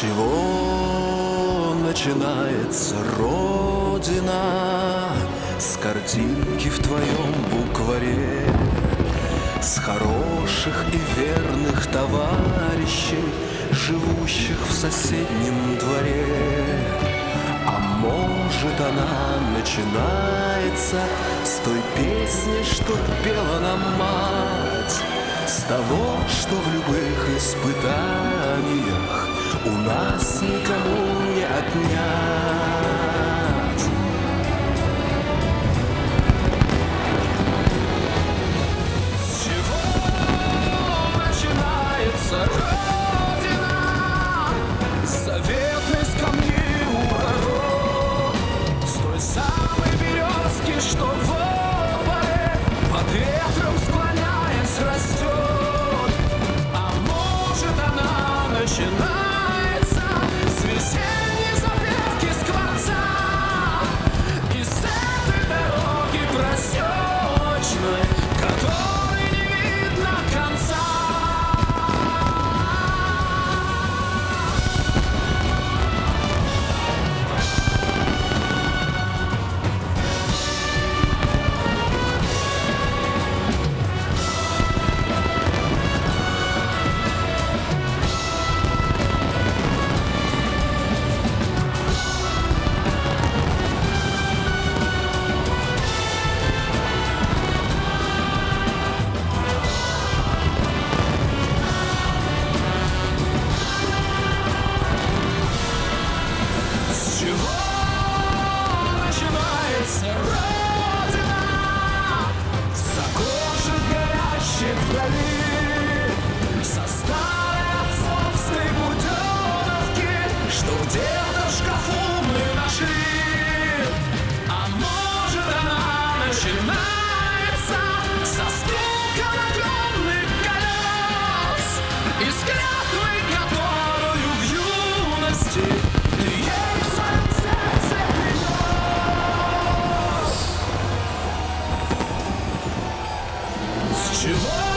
чего начинается Родина? С картинки в твоем букваре, с хороших и верных товарищей, живущих в соседнем дворе. А может, она начинается с той песни, что пела нам мать, с того, что в любых испытаниях у нас никому не отнять. С чего начинается Родина? С заветной скамьи у ворот, с той самой березки, что в поле под ветром склоняясь растет. А может, она начинается с весенней запевки скворца, и с этой дороги проселочной, которой не видно конца. С чего начинается Родина? С окошек горящих вдали, со старой отцовской буденовки, что где-то в шкафу мы нашли. А может, она начинается со стука огромных колес, из клятвы, которую в юности ты ей в своем сердце принес. С чего